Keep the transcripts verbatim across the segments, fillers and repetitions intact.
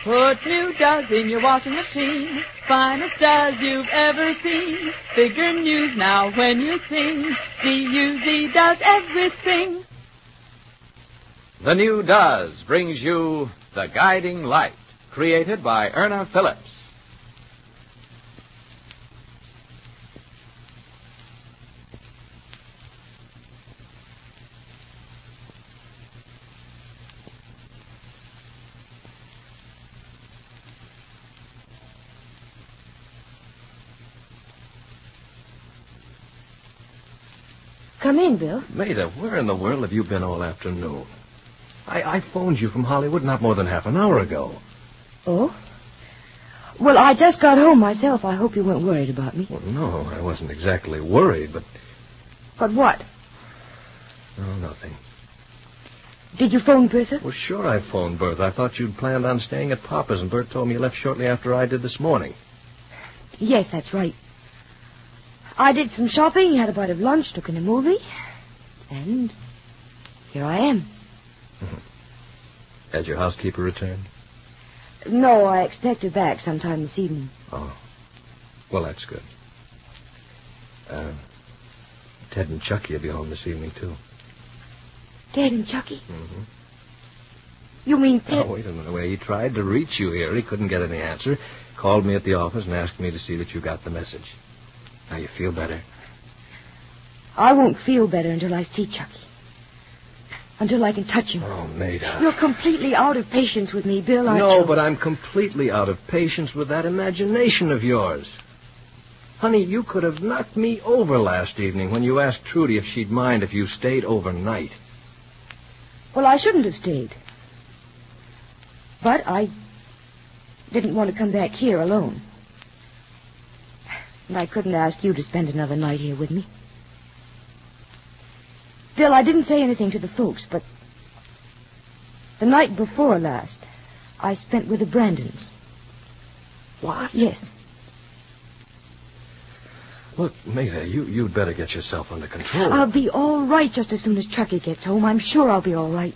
Put new Does in your washing machine. Finest Does you've ever seen. Bigger news now when you sing. D U Z does everything. The new Does brings you The Guiding Light, created by Erna Phillips. Come in, Bill. Maida, where in the world have you been all afternoon? I, I phoned you from Hollywood not more than half an hour ago. Oh? Well, I just got home myself. I hope you weren't worried about me. Well, no, I wasn't exactly worried, but... But what? Oh, nothing. Did you phone Bertha? Well, sure I phoned Bertha. I thought you'd planned on staying at Papa's, and Bert told me you left shortly after I did this morning. Yes, that's right. I did some shopping, had a bite of lunch, took in a movie, and here I am. Has your housekeeper returned? No, I expect her back sometime this evening. Oh. Well, that's good. Uh, Ted and Chucky will be home this evening, too. Ted and Chucky? Mm-hmm. You mean Ted... Oh, wait a minute. Well, he tried to reach you here. He couldn't get any answer. Called me at the office and asked me to see that you got the message. Now you feel better? I won't feel better until I see Chucky. Until I can touch him. Oh, Maida. You're completely out of patience with me, Bill, aren't no, you? but I'm completely out of patience with that imagination of yours. Honey, you could have knocked me over last evening when you asked Trudy if she'd mind if you stayed overnight. Well, I shouldn't have stayed. But I didn't want to come back here alone. And I couldn't ask you to spend another night here with me. Bill, I didn't say anything to the folks, but the night before last, I spent with the Brandons. What? Yes. Look, Maida, you, you'd better get yourself under control. I'll be all right just as soon as Chucky gets home. I'm sure I'll be all right.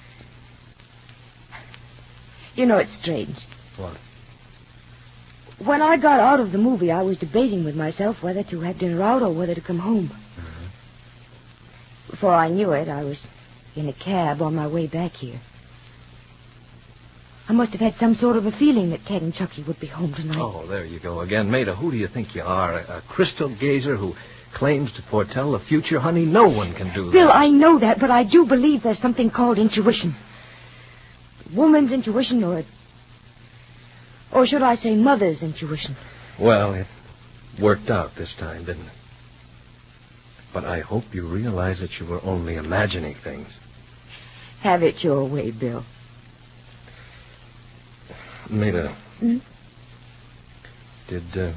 You know, it's strange. What? When I got out of the movie, I was debating with myself whether to have dinner out or whether to come home. Uh-huh. Before I knew it, I was in a cab on my way back here. I must have had some sort of a feeling that Ted and Chucky would be home tonight. Oh, there you go again. Maida, who do you think you are? A, a crystal gazer who claims to foretell the future? Honey, no one can do that. Bill, I know that, but I do believe there's something called intuition. Woman's intuition, or... Or should I say mother's intuition? Well, it worked out this time, didn't it? But I hope you realize that you were only imagining things. Have it your way, Bill. Maida. Hmm? Did, uh...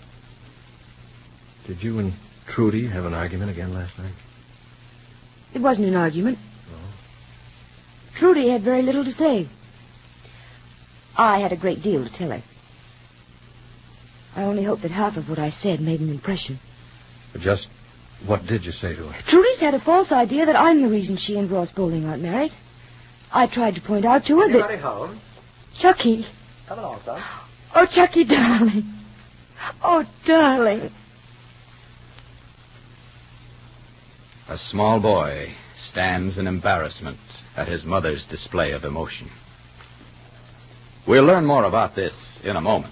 Did you and Trudy have an argument again last night? It wasn't an argument. No? Trudy had very little to say. I had a great deal to tell her. I only hope that half of what I said made an impression. But just what did you say to her? Trudy's had a false idea that I'm the reason she and Ross Bowling aren't married. I tried to point out to her that... Anybody home? Chucky. Come along, son. Oh, Chucky, darling. Oh, darling. A small boy stands in embarrassment at his mother's display of emotion. We'll learn more about this in a moment.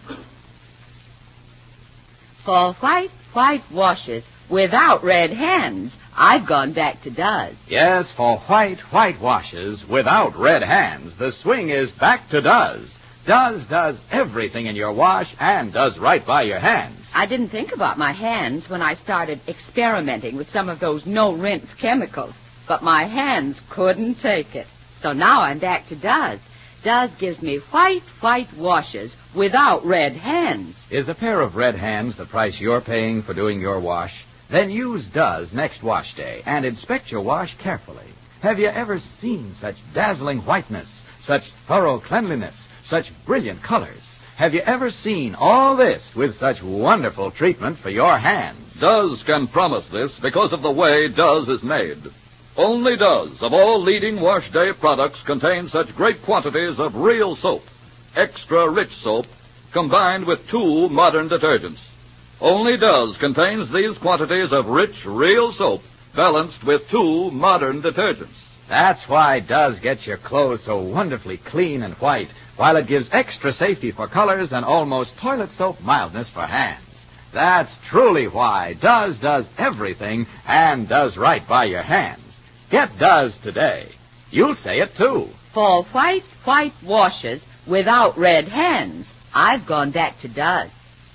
For white, white washes without red hands, I've gone back to Does. Yes, for white, white washes without red hands, the swing is back to Does. Does does everything in your wash and does right by your hands. I didn't think about my hands when I started experimenting with some of those no-rinse chemicals, but my hands couldn't take it. So now I'm back to Does. Does gives me white, white washes without red hands. Is a pair of red hands the price you're paying for doing your wash? Then use Does next wash day and inspect your wash carefully. Have you ever seen such dazzling whiteness, such thorough cleanliness, such brilliant colors? Have you ever seen all this with such wonderful treatment for your hands? Does can promise this because of the way Does is made. Only Does of all leading wash day products contain such great quantities of real soap. extra rich soap combined with two modern detergents. Only Does contains these quantities of rich, real soap balanced with two modern detergents. That's why Does gets your clothes so wonderfully clean and white, while it gives extra safety for colors and almost toilet soap mildness for hands. That's truly why Does does everything and does right by your hands. Get Does today. You'll say it, too. For white, white washes without red hands, I've gone back to Does.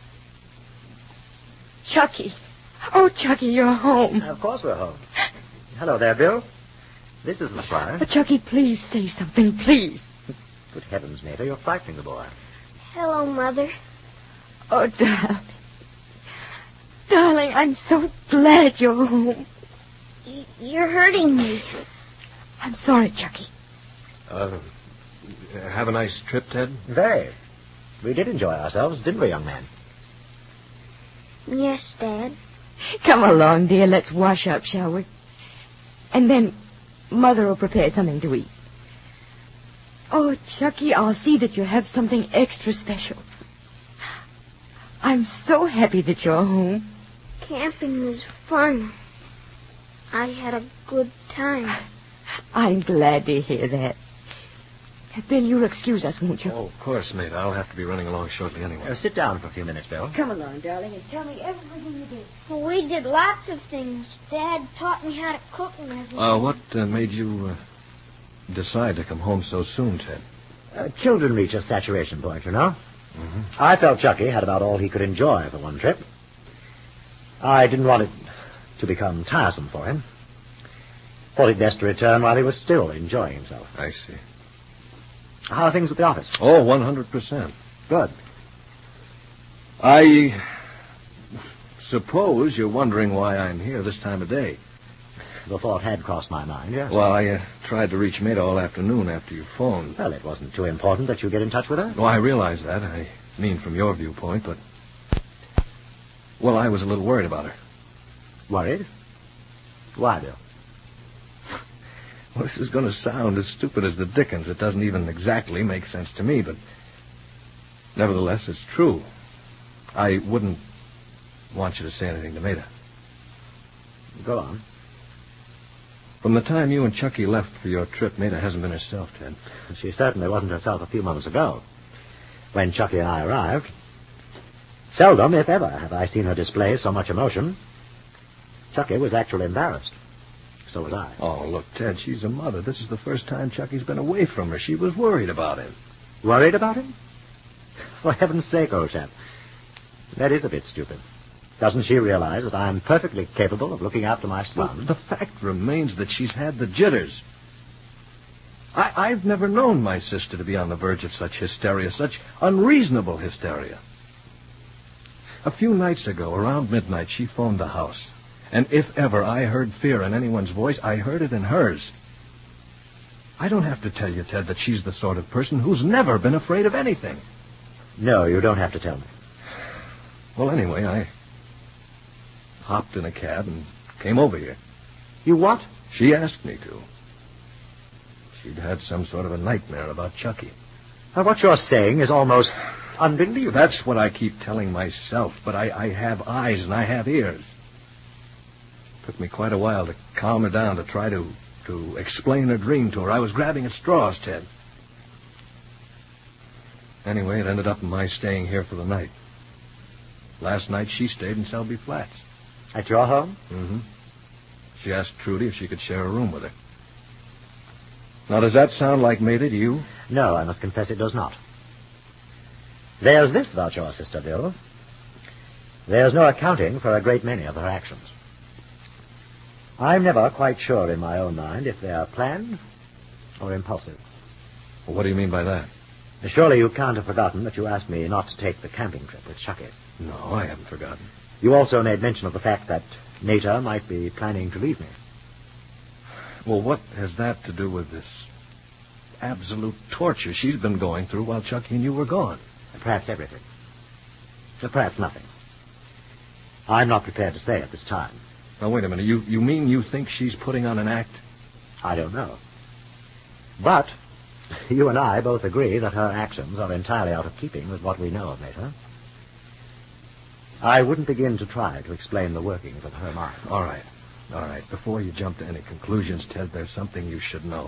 Chucky. Oh, Chucky, you're home. Of course we're home. Hello there, Bill. This is the Squire. Oh, Chucky, please say something, please. Good heavens, Mater, you're frightening the boy. Hello, Mother. Oh, darling. Darling, I'm so glad you're home. Y- you're hurting me. I'm sorry, Chucky. Uh, have a nice trip, Ted? Very. We did enjoy ourselves, didn't we, young man? Yes, Dad. Come along, dear. Let's wash up, shall we? And then Mother will prepare something to eat. Oh, Chucky, I'll see that you have something extra special. I'm so happy that you're home. Camping was fun. I had a good time. I'm glad to hear that. Bill, you'll excuse us, won't you? Oh, of course, mate. I'll have to be running along shortly anyway. Uh, sit down for a few minutes, Bill. Come along, darling, and tell me everything you did. Well, we did lots of things. Dad taught me how to cook and everything. Uh, what uh, made you uh, decide to come home so soon, Ted? Uh, children reach a saturation point, you know. Mm-hmm. I felt Chucky had about all he could enjoy for one trip. I didn't want it to become tiresome for him. Thought it best to return while he was still enjoying himself. I see. How are things at the office? Oh, one hundred percent. Good. I suppose you're wondering why I'm here this time of day. The thought had crossed my mind, yes. Well, I uh, tried to reach Maida all afternoon after you phoned. Well, it wasn't too important that you get in touch with her. Oh, I realize that. I mean from your viewpoint, but... Well, I was a little worried about her. Worried? Why, Bill? Well, this is going to sound as stupid as the dickens. It doesn't even exactly make sense to me, but... Nevertheless, it's true. I wouldn't want you to say anything to Maida. Go on. From the time you and Chucky left for your trip, Maida hasn't been herself, Ted. She certainly wasn't herself a few moments ago, when Chucky and I arrived. Seldom, if ever, have I seen her display so much emotion. Chucky was actually embarrassed. So was I. Oh, look, Ted, she's a mother. This is the first time Chucky's been away from her. She was worried about him. Worried about him? For heaven's sake, old chap. That is a bit stupid. Doesn't she realize that I'm perfectly capable of looking after my son? Well, the fact remains that she's had the jitters. I, I've never known my sister to be on the verge of such hysteria, such unreasonable hysteria. A few nights ago, around midnight, she phoned the house. And if ever I heard fear in anyone's voice, I heard it in hers. I don't have to tell you, Ted, that she's the sort of person who's never been afraid of anything. No, you don't have to tell me. Well, anyway, I hopped in a cab and came over here. You what? She asked me to. She'd had some sort of a nightmare about Chucky. Now, what you're saying is almost unbelievable. That's what I keep telling myself, but I, I have eyes and I have ears. Took me quite a while to calm her down, to try to, to explain her dream to her. I was grabbing at straws, Ted. Anyway, it ended up in my staying here for the night. Last night, she stayed in Selby Flats. At your home? Mm-hmm. She asked Trudy if she could share a room with her. Now, does that sound like Maida to you? No, I must confess it does not. There's this about your sister, Bill. There's no accounting for a great many of her actions. I'm never quite sure in my own mind if they are planned or impulsive. Well, what do you mean by that? Surely you can't have forgotten that you asked me not to take the camping trip with Chucky. No, I haven't forgotten. You also made mention of the fact that Maida might be planning to leave me. Well, what has that to do with this absolute torture she's been going through while Chucky and you were gone? Perhaps everything. Perhaps nothing. I'm not prepared to say at this time. Now, wait a minute. You, you mean you think she's putting on an act? I don't know. But You and I both agree that her actions are entirely out of keeping with what we know of Mater. I wouldn't begin to try to explain the workings of her mind. All right. All right. Before you jump to any conclusions, Ted, there's something you should know.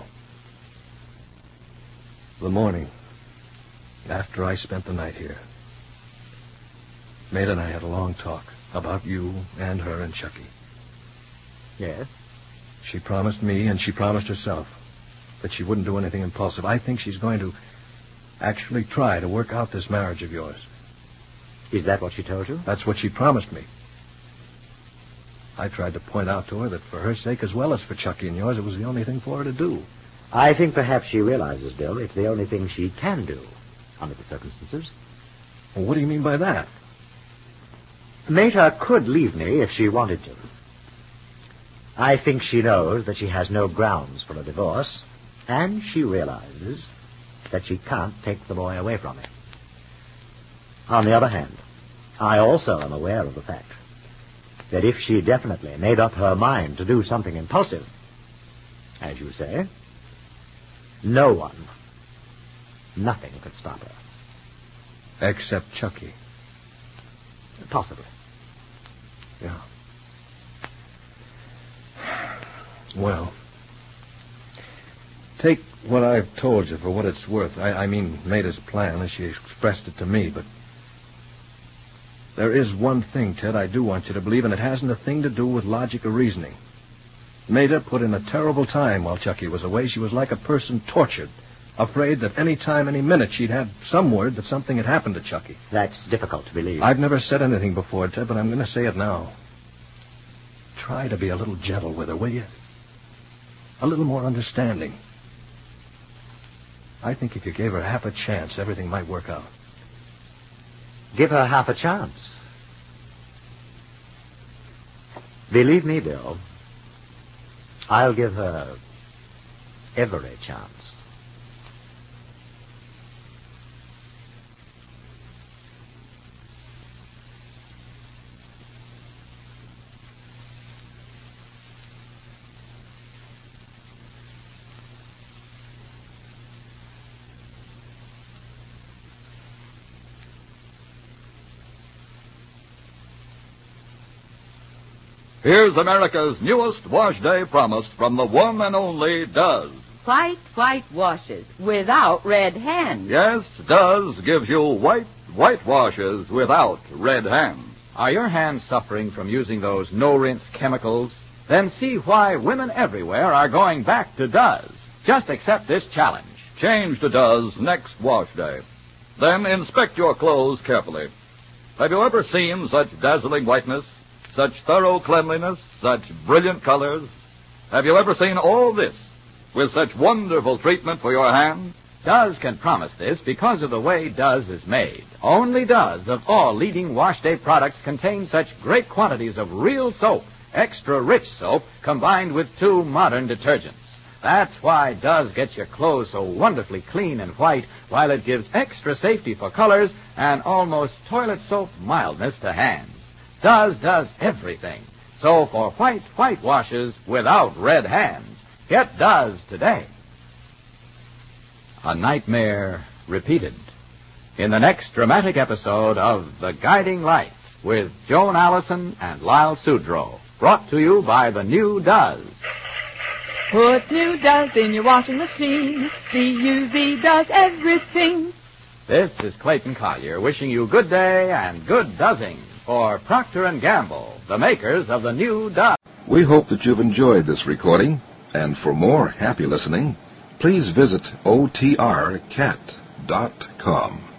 The morning after I spent the night here, Maida and I had a long talk about you and her and Chucky. Yes? She promised me and she promised herself that she wouldn't do anything impulsive. I think she's going to actually try to work out this marriage of yours. Is that what she told you? That's what she promised me. I tried to point out to her that for her sake as well as for Chucky and yours, it was the only thing for her to do. I think perhaps she realizes, Bill, it's the only thing she can do under the circumstances. Well, what do you mean by that? Mater could leave me if she wanted to. I think she knows that she has no grounds for a divorce, and she realizes that she can't take the boy away from me. On the other hand, I also am aware of the fact that if she definitely made up her mind to do something impulsive, as you say, no one, nothing could stop her. Except Chucky. Possibly. Yeah. Well, take what I've told you for what it's worth. I, I mean, Maida's plan as she expressed it to me, but there is one thing, Ted, I do want you to believe, and it hasn't a thing to do with logic or reasoning. Maida put in a terrible time while Chucky was away. She was like a person tortured, afraid that any time, any minute, she'd have some word that something had happened to Chucky. That's difficult to believe. I've never said anything before, Ted, but I'm going to say it now. Try to be a little gentle with her, will you? A little more understanding. I think if you gave her half a chance, everything might work out. Give her half a chance. Believe me, Bill, I'll give her every chance. Here's America's newest wash day promise from the one and only Duz. White, white washes without red hands. Yes, Duz gives you white, white washes without red hands. Are your hands suffering from using those no-rinse chemicals? Then see why women everywhere are going back to Duz. Just accept this challenge. Change to Duz next wash day. Then inspect your clothes carefully. Have you ever seen such dazzling whiteness? Such thorough cleanliness, such brilliant colors? Have you ever seen all this with such wonderful treatment for your hands? Duz can promise this because of the way Duz is made. Only Duz of all leading wash day products contains such great quantities of real soap, extra rich soap, combined with two modern detergents. That's why Duz gets your clothes so wonderfully clean and white, while it gives extra safety for colors and almost toilet soap mildness to hands. Duz does everything. So for white, white washes without red hands, get Duz today. A nightmare repeated in the next dramatic episode of The Guiding Light with Joan Allison and Lyle Sudrow, brought to you by the new Duz. Put new Duz in your washing machine. D U Z does everything. This is Clayton Collier wishing you good day and good Duzzing for Procter and Gamble, the makers of the new Duz. We hope that you've enjoyed this recording, and for more happy listening, please visit O T R cat dot com.